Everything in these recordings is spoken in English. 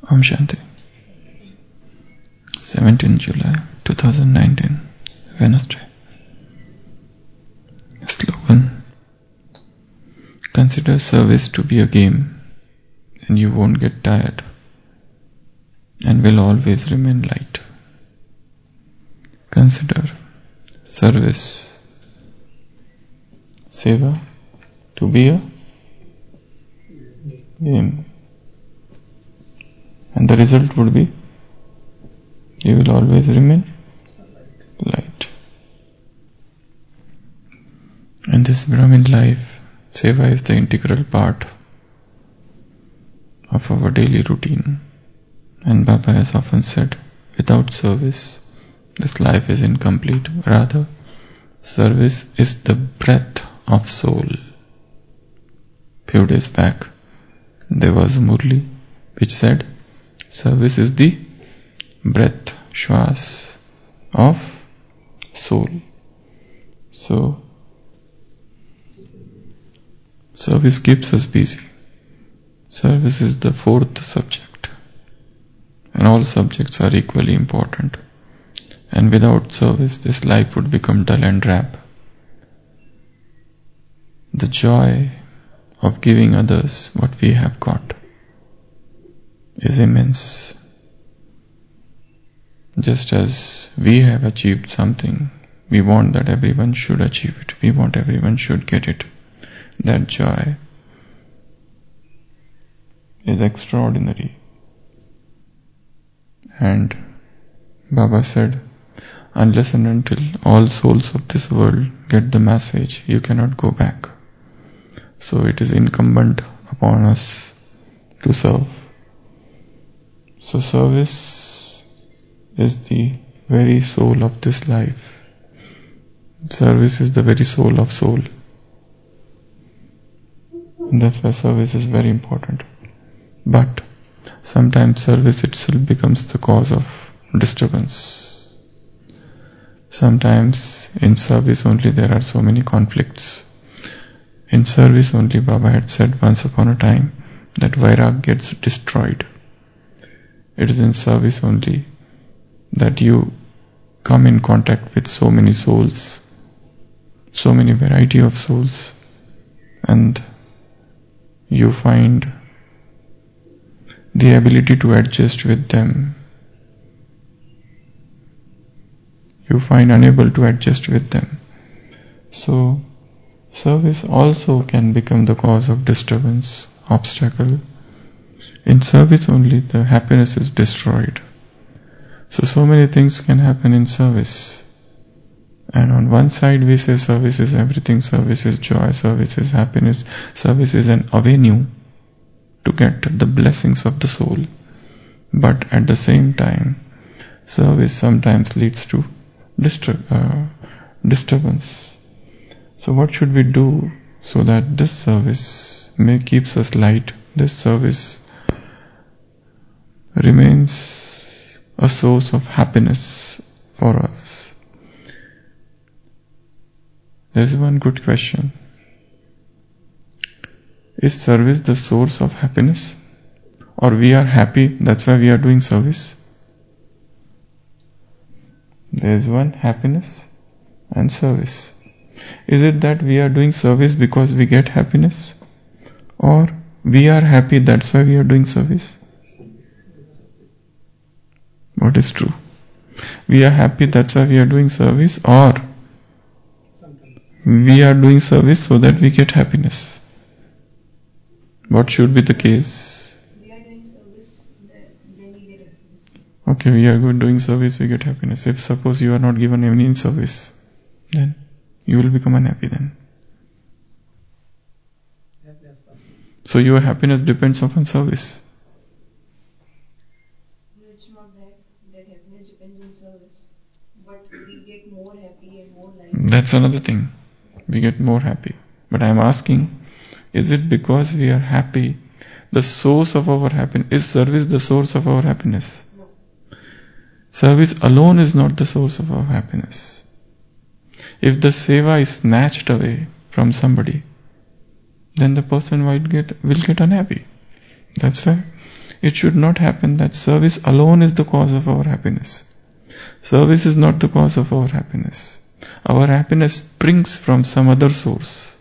Om Shanti. 17 July 2019, Wednesday. Slogan. Consider service to be a game, and you won't get tired, and will always remain light. Consider service, seva, to be a game, and the result would be you will always remain light. In this Brahmin life, seva is the integral part of our daily routine, and Baba has often said, without service, this life is incomplete. Rather, service is the breath of soul. Few days back, there was Murli which said, service is the breath, shwas of soul. So, service keeps us busy. Service is the fourth subject, and all subjects are equally important. And without service, this life would become dull and drab. The joy of giving others what we have got is immense. Just as we have achieved something, we want that everyone should achieve it. We want everyone should get it. That joy is extraordinary. And Baba said, unless and until all souls of this world get the message, you cannot go back. So it is incumbent upon us to serve. So service is the very soul of this life. Service is the very soul of soul. And that's why service is very important. But sometimes service itself becomes the cause of disturbance. Sometimes in service only there are so many conflicts. In service only Baba had said once upon a time that Vairag gets destroyed. It is in service only that you come in contact with so many souls, so many variety of souls, and you find the ability to adjust with them. You find unable to adjust with them. So, service also can become the cause of disturbance, obstacle. In service only the happiness is destroyed. So many things can happen in service. And on one side we say service is everything, service is joy, service is happiness, service is an avenue to get the blessings of the soul. But at the same time, service sometimes leads to disturbance. So what should we do so that this service keeps us light, this service remains a source of happiness for us? There is one good question. Is service the source of happiness? Or we are happy, that's why we are doing service? There is one, happiness and service. Is it that we are doing service because we get happiness? Or we are happy, that's why we are doing service? What is true? We are happy, that's why we are doing service, or we are doing service so that we get happiness? What should be the case? We are doing service, then we get happiness. Okay, we are doing service, we get happiness. If suppose you are not given any service, then you will become unhappy then. So your happiness depends upon service. No, it's not that happiness depends on service. But we get more happy and more light. That's another thing. We get more happy. But I am asking, is it because we are happy, the source of our happiness? Is service the source of our happiness? No. Service alone is not the source of our happiness. If the seva is snatched away from somebody, then the person will get unhappy. That's why It should not happen that service alone is the cause of our happiness. Service is not the cause of our happiness. Our happiness springs from some other source.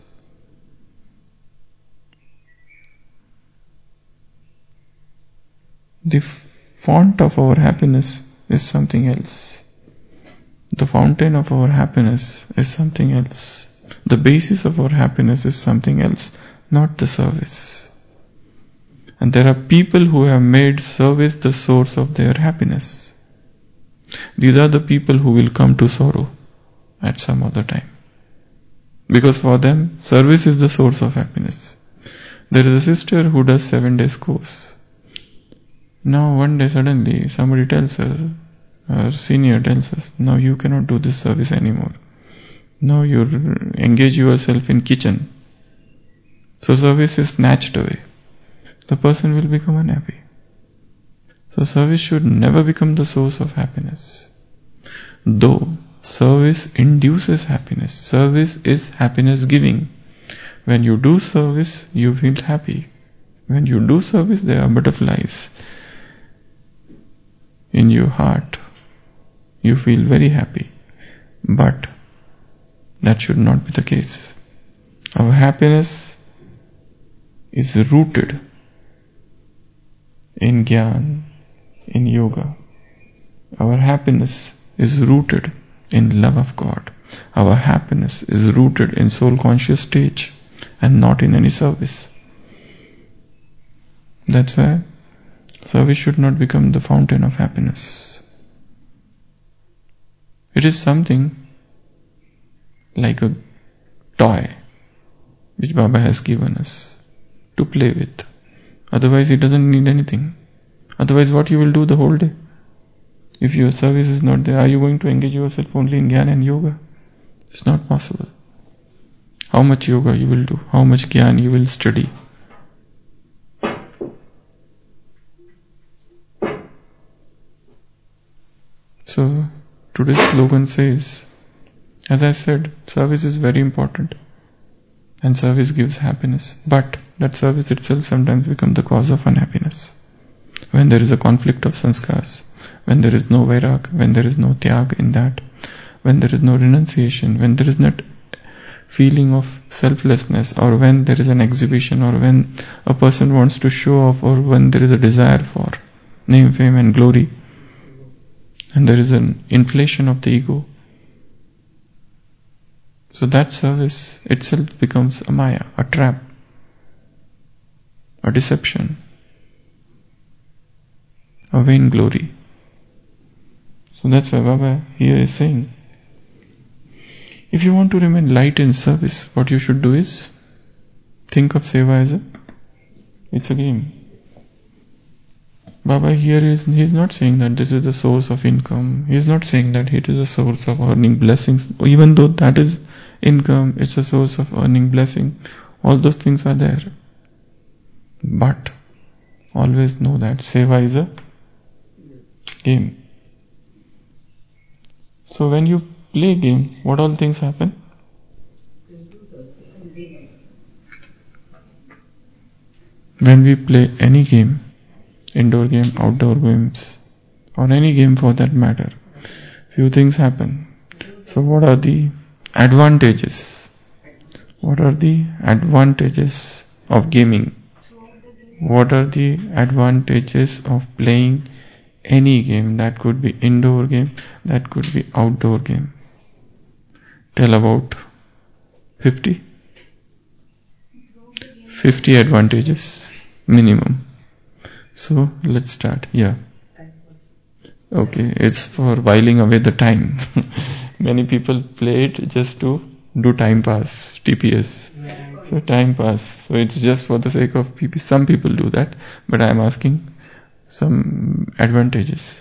The font of our happiness is something else. The fountain of our happiness is something else. The basis of our happiness is something else, not the service. And there are people who have made service the source of their happiness. These are the people who will come to sorrow at some other time. Because for them, service is the source of happiness. There is a sister who does 7 days course. Now one day suddenly somebody tells her, her senior tells us, now you cannot do this service anymore. Now you engage yourself in kitchen. So service is snatched away. The person will become unhappy. So service should never become the source of happiness. Though service induces happiness. Service is happiness giving. When you do service, you feel happy. When you do service, there are butterflies in your heart. You feel very happy. But that should not be the case. Our happiness is rooted in Gyan, in yoga. Our happiness is rooted in love of God. Our happiness is rooted in soul conscious stage and not in any service. That's why service should not become the fountain of happiness. It is something like a toy which Baba has given us to play with. Otherwise he doesn't need anything. Otherwise what you will do the whole day? If your service is not there, are you going to engage yourself only in Gyan and yoga? It's not possible. How much yoga you will do? How much Gyan you will study? So today's slogan says, as I said, service is very important and service gives happiness, but that service itself sometimes becomes the cause of unhappiness. When there is a conflict of sanskars, when there is no vairag, when there is no tyag in that, when there is no renunciation, when there is not feeling of selflessness, or when there is an exhibition, or when a person wants to show off, or when there is a desire for name, fame and glory, and there is an inflation of the ego. So that service itself becomes a maya, a trap, a deception, a vain glory. So that's why Baba here is saying, if you want to remain light in service, what you should do is think of seva as it's a game. Baba here he is not saying that this is the source of income. He is not saying that it is a source of earning blessings. Even though that is income, it's a source of earning blessing. All those things are there. But always know that seva is a game. So when you play game, what all things happen? When we play any game, indoor game, outdoor games, or any game for that matter, few things happen. So what are the advantages? What are the advantages of gaming? What are the advantages of playing any game? That could be indoor game, that could be outdoor game. Tell about 50 advantages minimum. So let's start. Yeah. Okay, it's for whiling away the time. Many people play it just to do time pass, TPS. So time pass. So it's just for the sake of PP. Some people do that, but I am asking some advantages.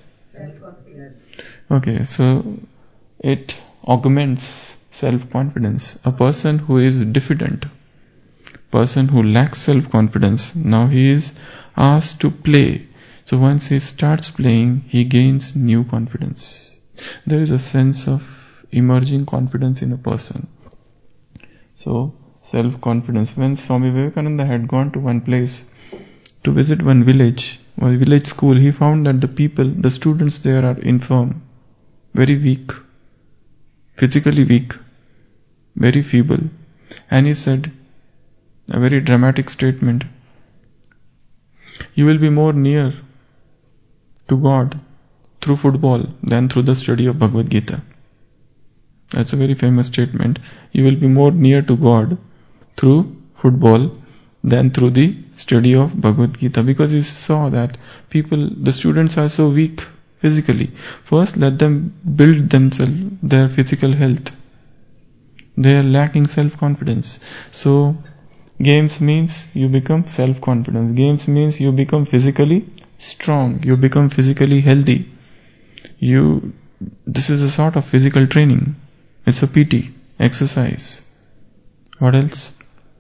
Okay, so it augments self-confidence. A person who is diffident, person who lacks self-confidence, now he is asked to play. So once he starts playing, he gains new confidence. There is a sense of emerging confidence in a person. So self-confidence. When Swami Vivekananda had gone to one place to visit one village, a village school, he found that the students there are infirm, very weak, physically weak, very feeble. And he said a very dramatic statement: you will be more near to God through football than through the study of Bhagavad Gita. That's a very famous statement. You will be more near to God through football than through the study of Bhagavad Gita, because he saw that the students are so weak physically. First, let them build themselves, their physical health. They are lacking self-confidence. So, games means you become self-confident. Games means you become physically strong. You become physically healthy. This is a sort of physical training. It's a PT, exercise. What else?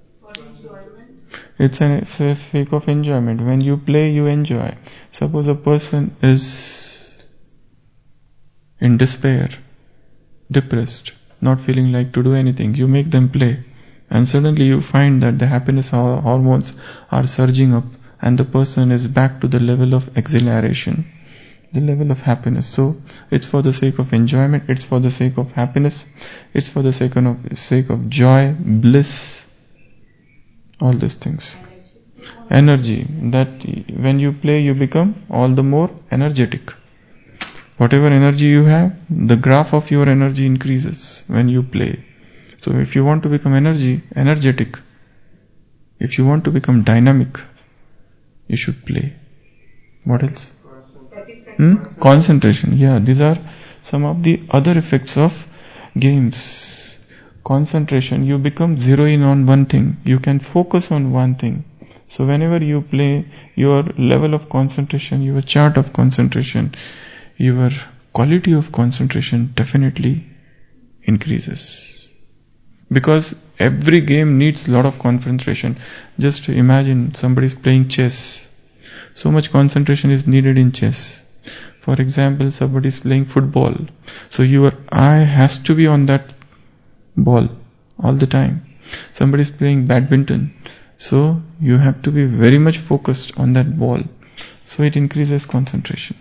It's a sake of enjoyment. When you play, you enjoy. Suppose a person is in despair, depressed, not feeling like to do anything. You make them play, and suddenly you find that the happiness hormones are surging up, and the person is back to the level of exhilaration, the level of happiness. So it's for the sake of enjoyment, it's for the sake of happiness, it's for the sake of joy, bliss, all these things. Energy, that when you play you become all the more energetic. Whatever energy you have, the graph of your energy increases when you play. So if you want to become energetic, if you want to become dynamic, you should play. What else? Concentration. Yeah, these are some of the other effects of games. Concentration, you become zero in on one thing. You can focus on one thing. So whenever you play, your level of concentration, your chart of concentration, your quality of concentration definitely increases. Because every game needs a lot of concentration. Just imagine somebody is playing chess. So much concentration is needed in chess. For example, somebody is playing football. So your eye has to be on that ball all the time. Somebody is playing badminton. So you have to be very much focused on that ball. So it increases concentration.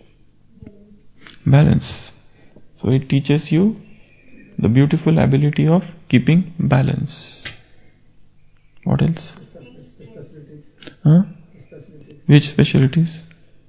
Balance. So it teaches you the beautiful ability of keeping balance. What else? Huh? Which specialties?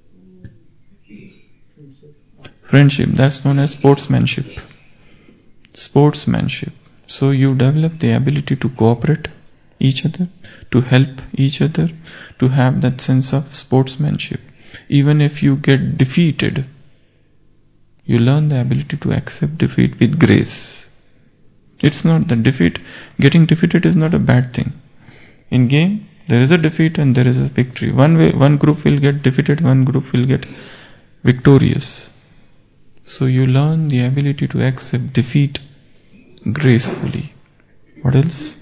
Friendship. That's known as sportsmanship. Sportsmanship. So you develop the ability to cooperate each other, to help each other, to have that sense of sportsmanship. Even if you get defeated, you learn the ability to accept defeat with grace. It's not that getting defeated is not a bad thing. In game, there is a defeat and there is a victory. One group will get defeated, one group will get victorious. So you learn the ability to accept defeat gracefully. What else?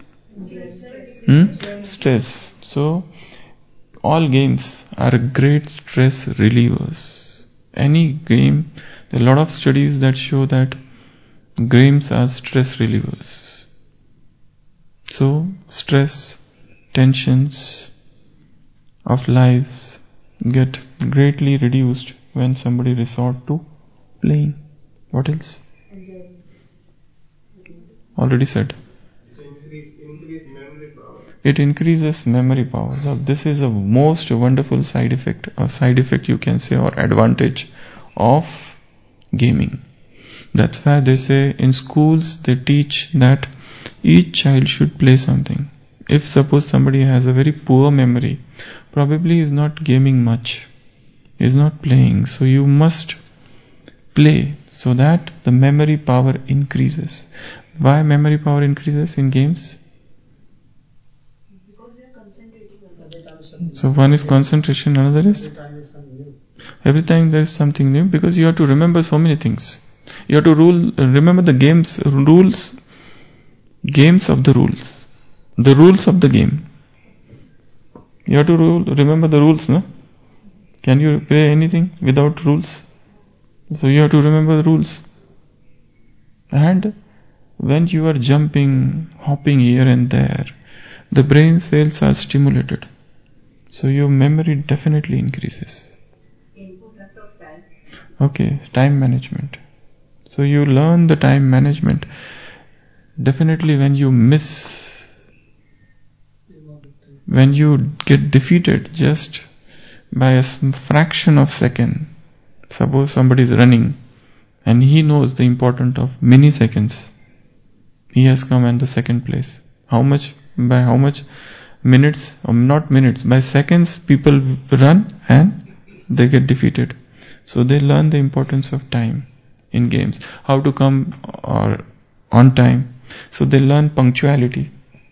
Stress. So all games are great stress relievers. Any game, there are a lot of studies that show that games are stress relievers. So stress, tensions of lives get greatly reduced when somebody resort to playing. What else? Already said. It increases memory power. So this is a most wonderful side effect you can say, or advantage of gaming. That's why they say in schools they teach that each child should play something. If suppose somebody has a very poor memory, probably is not gaming much, is not playing. So you must play so that the memory power increases. Why memory power increases in games? Because we are concentrating on it. So one is concentration, another is every time there is something new, because you have to remember so many things. You have to remember the games of the rules of the game. You have to remember the rules, no? Can you play anything without rules? So you have to remember the rules. And when you are jumping, hopping here and there, the brain cells are stimulated. So your memory definitely increases. Input of time. Okay, time management. So you learn the time management. Definitely when you get defeated just by a fraction of second, suppose somebody is running and he knows the importance of milliseconds, he has come in the second place. By how much minutes, or not minutes, by seconds people run and they get defeated. So they learn the importance of time in games, how to come on time. So they learn punctuality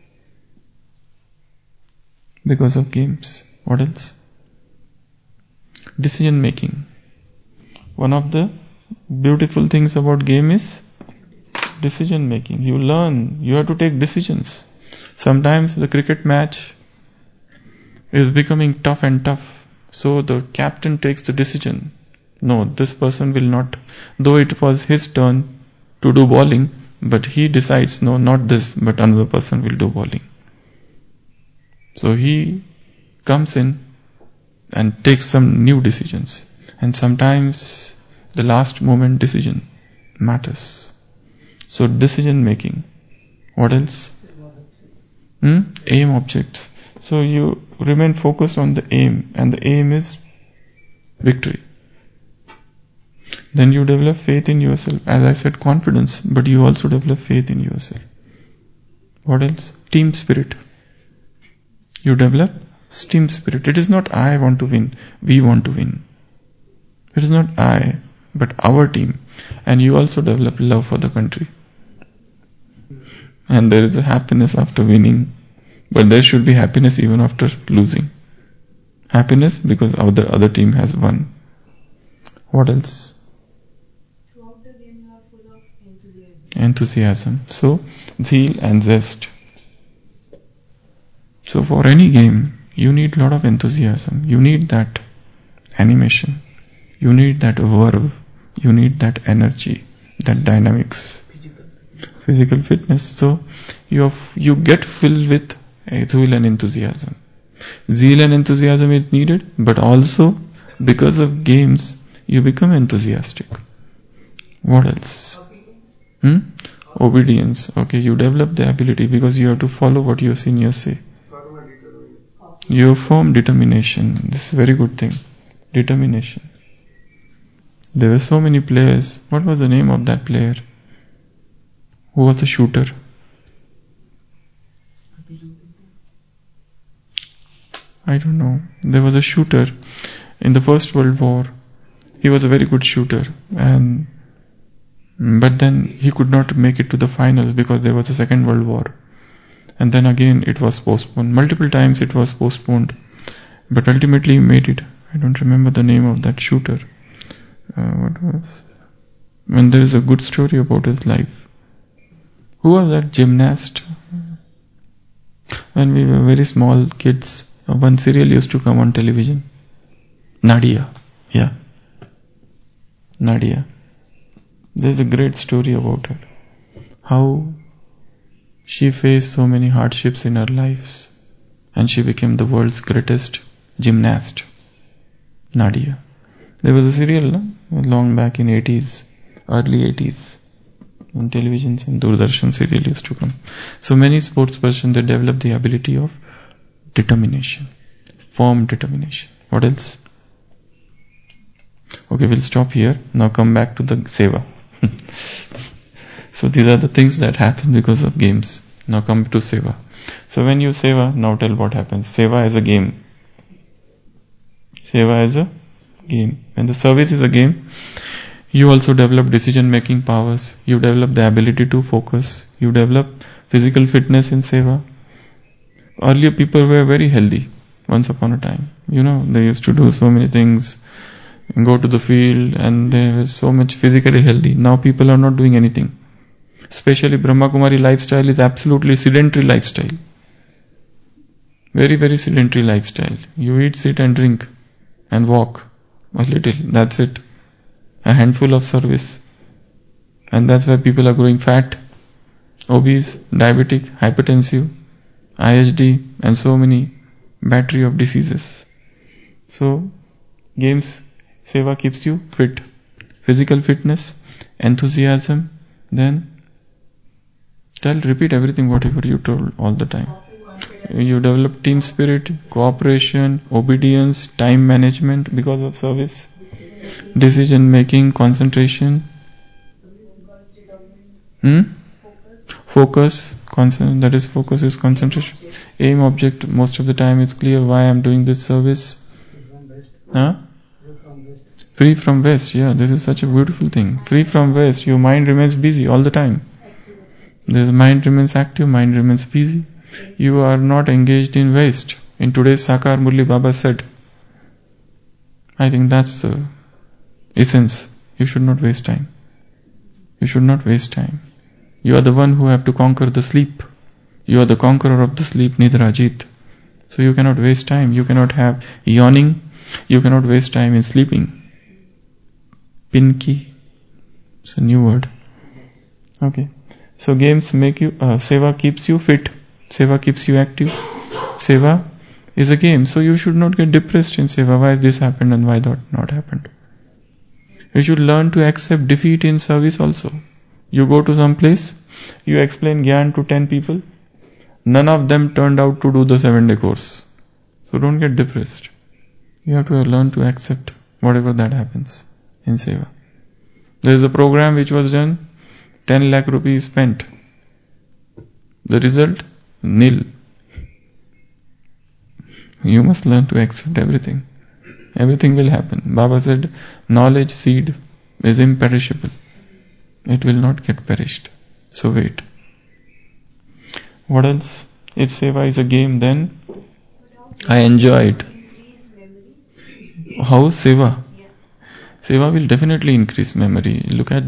because of games. What else? Decision making. One of the beautiful things about game is decision making. You learn, you have to take decisions. Sometimes the cricket match is becoming tough and tough. So the captain takes the decision. No, this person will not, though it was his turn to do bowling, but he decides, no, not this, but another person will do bowling. So he comes in and takes some new decisions. And sometimes the last moment decision matters. So decision making. What else? Aim objects. So you remain focused on the aim, and the aim is victory. Then you develop faith in yourself. As I said, confidence, but you also develop faith in yourself. What else? Team spirit. You develop team spirit. It is not I want to win, we want to win. It is not I, but our team. And you also develop love for the country. And there is a happiness after winning, but there should be happiness even after losing. Happiness because the other team has won. What else? Throughout the game, you are full of enthusiasm. Enthusiasm. So, zeal and zest. So for any game, you need a lot of enthusiasm. You need that animation. You need that verve. You need that energy, that dynamics. Physical fitness. So you get filled with zeal and enthusiasm. Zeal and enthusiasm is needed, but also because of games, you become enthusiastic. What else? Obedience. Okay, you develop the ability because you have to follow what your seniors say. You form determination. This is a very good thing. Determination. There were so many players. What was the name of that player? Who was the shooter? I don't know. There was a shooter in the First World War. He was a very good shooter, but then he could not make it to the finals because there was a Second World War. And then again it was postponed. Multiple times it was postponed. But ultimately he made it. I don't remember the name of that shooter. What was? And there is a good story about his life. Who was that gymnast? When we were very small kids, one serial used to come on television. Nadia. Yeah. Nadia. There's a great story about her. How she faced so many hardships in her lives and she became the world's greatest gymnast. Nadia. There was a serial long back in early 80s. On television, and Doordarshan serial used to come. So many sports persons, they develop the ability of determination. Firm determination. What else? Okay, we'll stop here. Now come back to the seva. So these are the things that happen because of games. Now come to seva. So when you seva, now tell what happens. Seva is a game. Seva is a game. When the service is a game, you also develop decision-making powers. You develop the ability to focus. You develop physical fitness in seva. Earlier people were very healthy once upon a time. They used to do so many things, go to the field, and they were so much physically healthy. Now people are not doing anything. Especially Brahma Kumari lifestyle is absolutely sedentary lifestyle. Very, very sedentary lifestyle. You eat, sit and drink and walk a little. That's it. A handful of service. And that's why people are growing fat, obese, diabetic, hypertensive, IHD and so many battery of diseases. So, games, seva keeps you fit. Physical fitness, enthusiasm, then repeat everything whatever you told all the time. You develop team spirit, cooperation, obedience, time management because of service, decision making, concentration, focus, that is focus is concentration. Aim object most of the time is clear why I am doing this service. Free from waste, yeah, this is such a beautiful thing. Free from waste, your mind remains busy all the time. This mind remains active, mind remains busy. You are not engaged in waste. In today's Sakar Murli Baba said, I think that's the essence. You should not waste time. You should not waste time. You are the one who have to conquer the sleep. You are the conqueror of the sleep, Nidrajit. So you cannot waste time. You cannot have yawning. You cannot waste time in sleeping. Pinky. It's a new word. Okay. So games make you, seva keeps you fit. Seva keeps you active. Seva is a game. So you should not get depressed in seva. Why this happened and why that not happened. You should learn to accept defeat in service also. You go to some place, you explain Gyan to 10 people. None of them turned out to do the 7-day course. So don't get depressed. You have to learn to accept whatever that happens in seva. There is a program which was done, 10 lakh rupees spent. The result? Nil. You must learn to accept everything. Everything will happen. Baba said, knowledge seed is imperishable. It will not get perished. So wait. What else? If seva is a game, then I enjoy it. How seva? Seva will definitely increase memory. Look at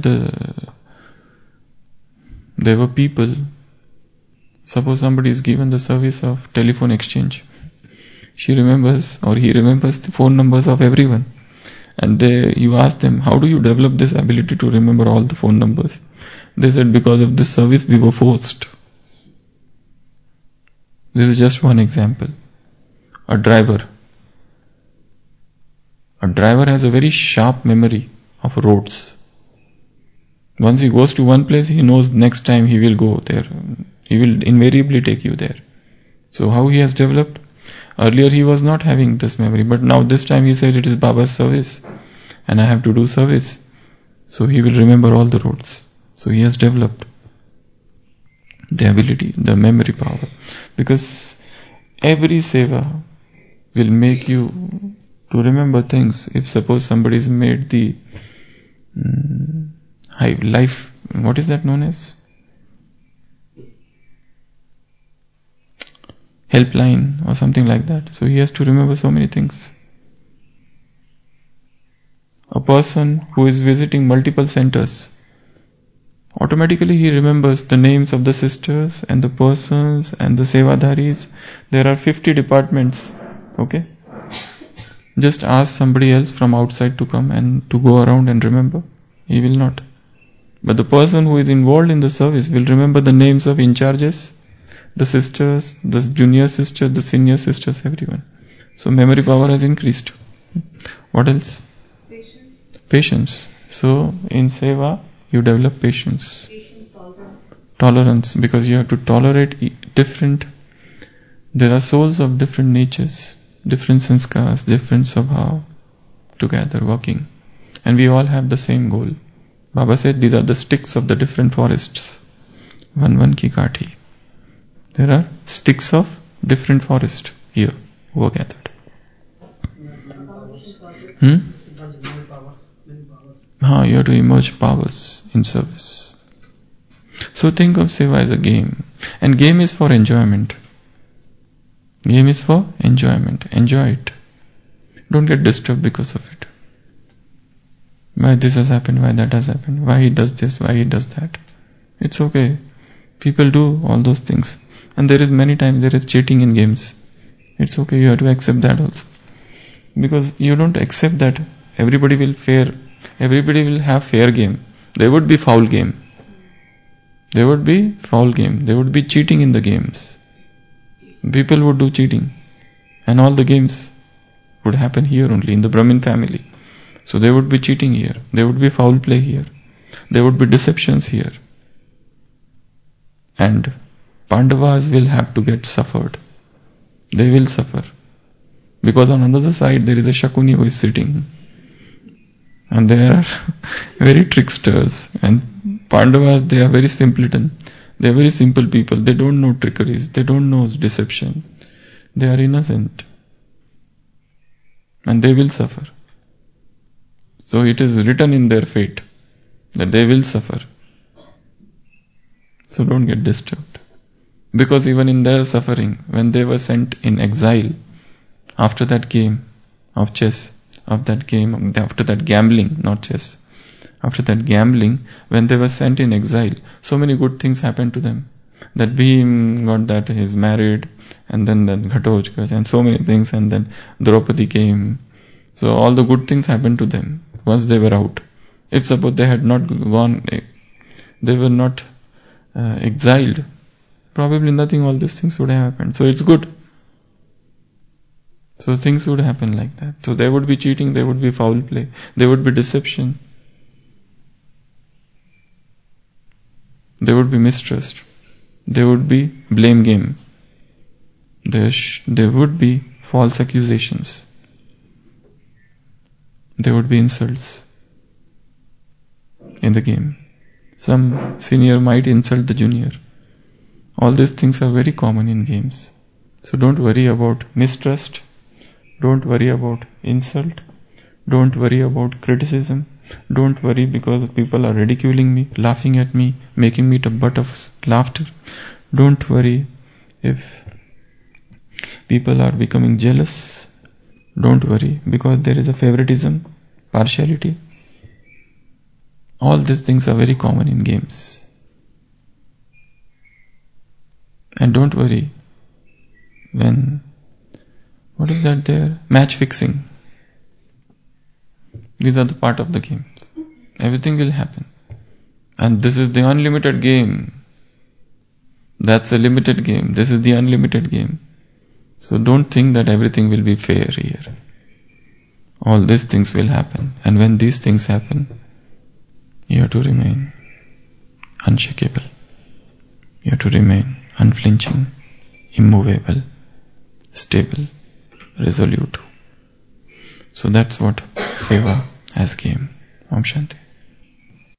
there were people, suppose somebody is given the service of telephone exchange. She remembers or he remembers the phone numbers of everyone. And you ask them, how do you develop this ability to remember all the phone numbers? They said, because of this service we were forced. This is just one example. A driver has a very sharp memory of roads. Once he goes to one place, he knows next time he will go there. He will invariably take you there. So how he has developed? Earlier he was not having this memory, but now this time he said it is Baba's service and I have to do service. So he will remember all the roads. So he has developed the ability, the memory power. Because every seva will make you to remember things. If suppose somebody has made the high life, what is that known as? Helpline or something like that. So he has to remember so many things. A person who is visiting multiple centers, automatically he remembers the names of the sisters and the persons and the sevadharis. There are 50 departments. Okay? Just ask somebody else from outside to come and to go around and remember. He will not. But the person who is involved in the service will remember the names of in charges, the sisters, the junior sisters, the senior sisters, everyone. So memory power has increased. What else? Patience. So in seva, you develop patience. Tolerance, because you have to tolerate different. There are souls of different natures, different sanskars, different svabhav, together working. And we all have the same goal. Baba said these are the sticks of the different forests. One ki kathi. There are sticks of different forest here who are gathered. You have to emerge powers in service. So think of seva as a game. And game is for enjoyment. Game is for enjoyment. Enjoy it. Don't get disturbed because of it. Why this has happened, why that has happened, why he does this, why he does that. It's okay. People do all those things. And there is many times there is cheating in games. It's okay, you have to accept that also. Because you don't accept that everybody will have fair game. There would be foul game. There would be foul game. There would be cheating in the games. People would do cheating. And all the games would happen here only, in the Brahmin family. So there would be cheating here, there would be foul play here, there would be deceptions here. And Pandavas will have to get suffered. They will suffer. Because on another side there is a Shakuni who is sitting. And they are very tricksters. And Pandavas, they are very simpleton. They are very simple people. They don't know trickeries. They don't know deception. They are innocent. And they will suffer. So it is written in their fate that they will suffer. So don't get disturbed. Because even in their suffering, when they were sent in exile, after that game of chess, after that gambling, not chess, after that gambling, when they were sent in exile, so many good things happened to them. That Bhim got that he is married, and then Ghatotkacha, and so many things, and then Draupadi came. So all the good things happened to them once they were out. If suppose they had not gone, they were not exiled, probably nothing, all these things would have happened. So it's good. So things would happen like that. So there would be cheating, there would be foul play, there would be deception, there would be mistrust, there would be blame game, there would be false accusations, there would be insults in the game. Some senior might insult the junior. All these things are very common in games. So don't worry about mistrust, don't worry about insult, don't worry about criticism, don't worry because people are ridiculing me, laughing at me, making me the butt of laughter. Don't worry if people are becoming jealous. Don't worry because there is a favoritism, partiality. All these things are very common in games. And don't worry when, what is that there? Match fixing. These are the part of the game. Everything will happen. And this is the unlimited game. That's a limited game. This is the unlimited game. So don't think that everything will be fair here. All these things will happen. And when these things happen, you have to remain unshakable. You have to remain unflinching, immovable, stable, resolute. So that's what Seva has game. Om Shanti.